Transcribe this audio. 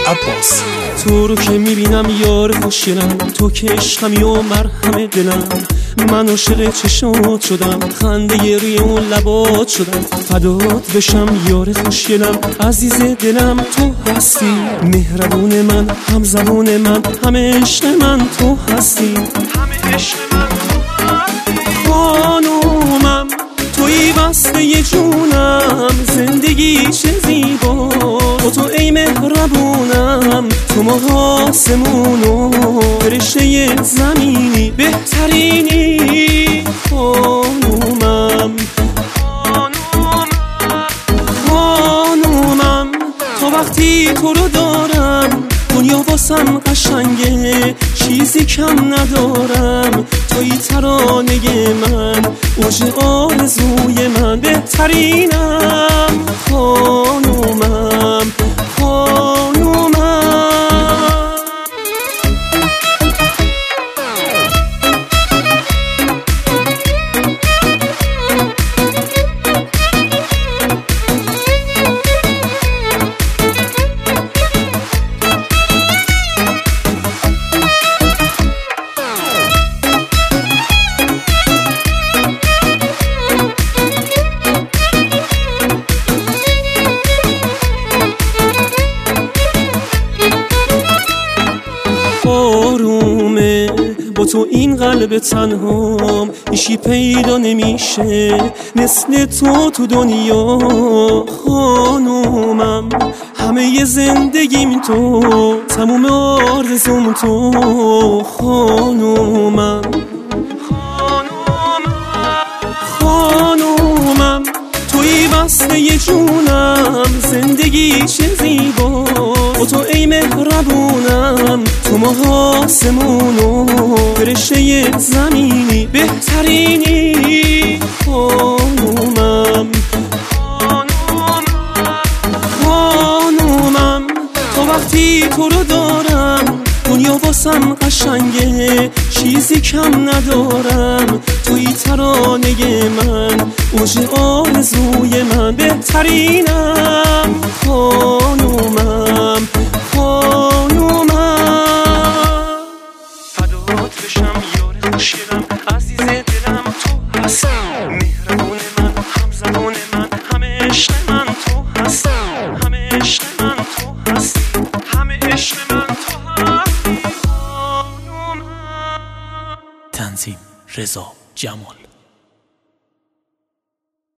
عباس. تو رو که میبینم یار خوشگلم، تو که عشقمی و مرهم دلم، من عاشق چشات شدم، خنده روی اون لبات شدم، فدات بشم یار خوشگلم، عزیز دلم تو هستی، مهربون من، هم زبون من، همه عشق من تو هستی، همه عشق من تو هستی. خانومم تویی بسته جونم، زندگی چه زیبا با تو ای مهربونم، تو ماه آسمون و فرشته زمینی بهترینی. خانومم خانومم تا وقتی تو رو دارم دنیا واسم قشنگه، چیزی کم ندارم، توی ترانه من، اوج آرزوی من، بهترینم. خانومم خانومم. آرومه با تو این قلب تنهام، ایشی پیدا نمیشه مثل تو دنیا. خانومم همه زندگیم تو، تموم آرزوم تو. خانومم خانومم توی بسته جونم، زندگی چه زیبا با تو ای مهربونم، تو ماه آسمون و فرشته زمینی بهترینی. خانومم خانومم تا وقتی تو رو دارم دنیا واسم قشنگه، چیزی کم ندارم، توی ترانه من، اوج آرزوی من، بهترینم. خانومم خانومم. فدات بشم یار خوشگلم، عزیز دلم تو هستی، مهربون من، هم زبون من، همه عشق من تو هستی، همه عشق من تو هستی، همه عشق من تو هستی. تنظیم رضا جمال.